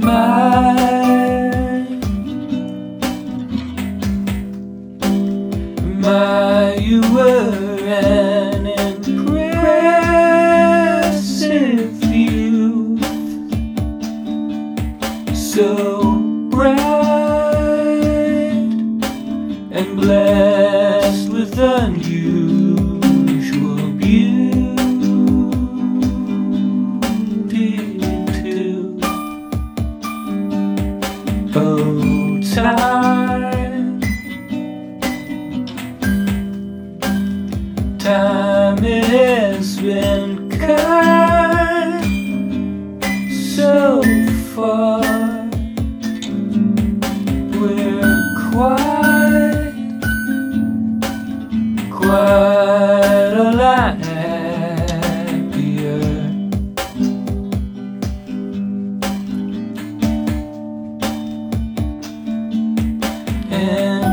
You were an impressive youth, so bright and blessed with unusual beauty too. Oh, time has been kind so far. We're quite a lot happier. And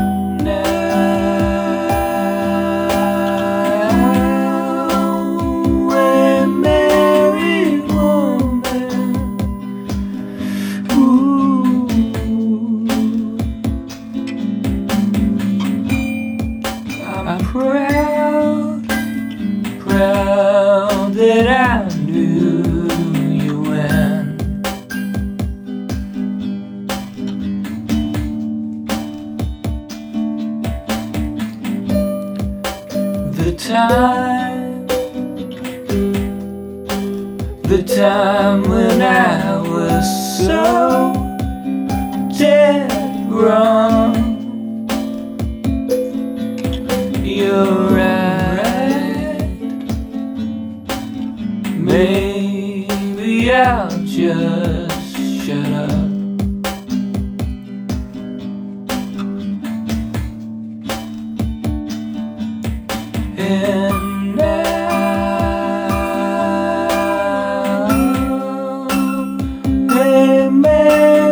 proud that I knew you when the time when I was so dead wrong. You're right. Maybe I'll just shut up. And now, hey, man.